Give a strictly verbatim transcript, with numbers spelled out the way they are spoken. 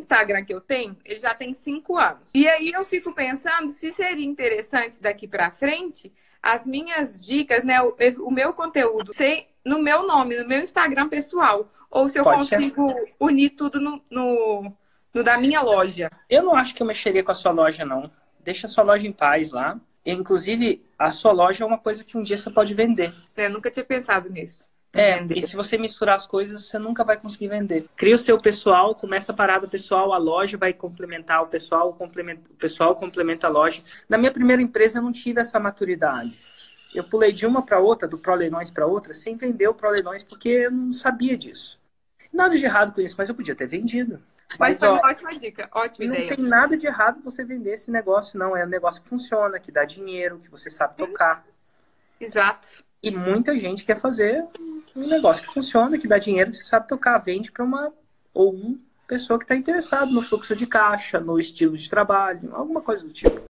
Instagram que eu tenho, ele já tem cinco anos. E aí eu fico pensando se seria interessante daqui para frente as minhas dicas, né, o, o meu conteúdo ser no meu nome, no meu Instagram pessoal, ou se eu Pode consigo ser. unir tudo no, no, no da minha loja. Eu não acho que eu mexeria com a sua loja, não. Deixa a sua loja em paz lá. Inclusive, a sua loja é uma coisa que um dia você pode vender. Eu nunca tinha pensado nisso. É, e se você misturar as coisas, você nunca vai conseguir vender. Cria o seu pessoal, começa a parada pessoal, a loja vai complementar o pessoal, o, complementa, o pessoal complementa a loja. Na minha primeira empresa, eu não tive essa maturidade. Eu pulei de uma para outra, do ProLeilões para outra, sem vender o ProLeilões, porque eu não sabia disso. Nada de errado com isso, mas eu podia ter vendido. Mas Mas, foi ó, uma ótima dica, ótima não ideia. tem nada de errado você vender esse negócio, não. É um negócio que funciona, que dá dinheiro, que você sabe tocar. Exato. E muita gente quer fazer um negócio que funciona, que dá dinheiro, que você sabe tocar, vende para uma ou uma pessoa que está interessada no fluxo de caixa, no estilo de trabalho, alguma coisa do tipo.